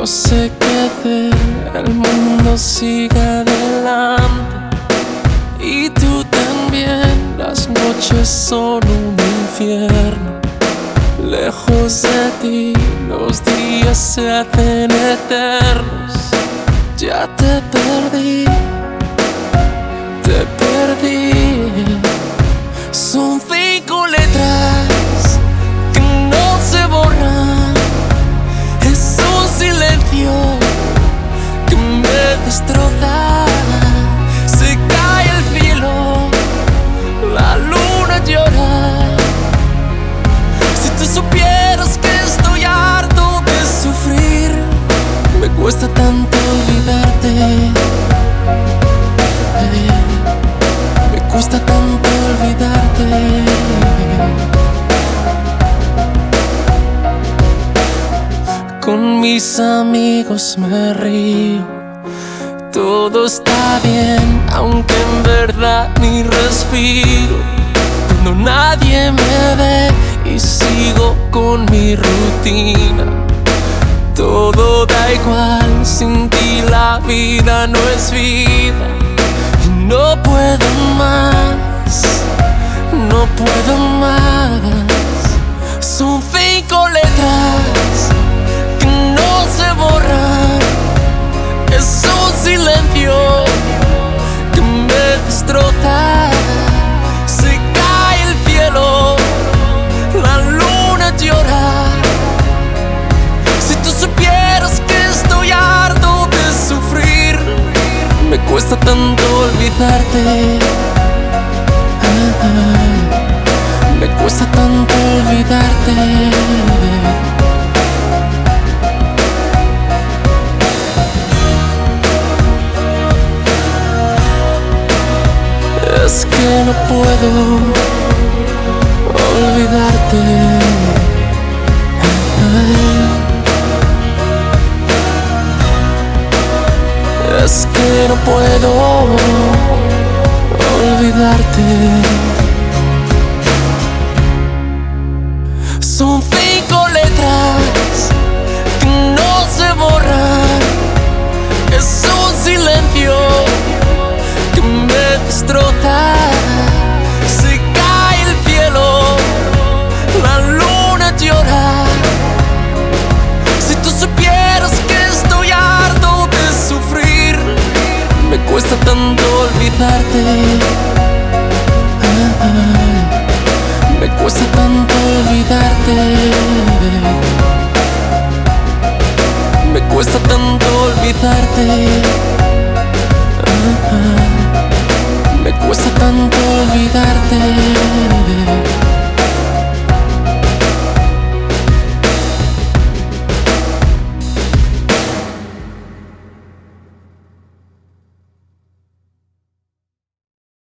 Yo sé que el mundo sigue adelante y tú también. Las noches son un infierno. Lejos de ti los días se hacen eternos. Ya te perdí, te perdí. Son 5 letras que no se borran. Es un silencio que me destroza. Se cae el cielo, la luna llora. Si tú supieras que estoy harto de sufrir, me cuesta tanto olvidarte. Me cuesta tanto olvidarte. Con mis amigos me río, todo está bien, aunque en verdad ni respiro. Cuando nadie me ve y sigo con mi rutina, todo da igual, sin ti la vida no es vida. Y no puedo más, no puedo más. Son 5 letras que no se borran. Es un silencio que me destroza. Se cae el cielo, la luna llora. Si tú supieras que estoy harto de sufrir, me cuesta tanto olvidarte. Me cuesta tanto olvidarte. Es que no puedo olvidarte. Es que no puedo olvidarte. Son 5 letras que no se borran. Es un silencio que me destroza. Se cae el cielo, la luna llora. Si tú supieras que estoy harto de sufrir, me cuesta tanto olvidarte. Me cuesta tanto olvidarte. Me cuesta tanto olvidarte. Me cuesta tanto olvidarte.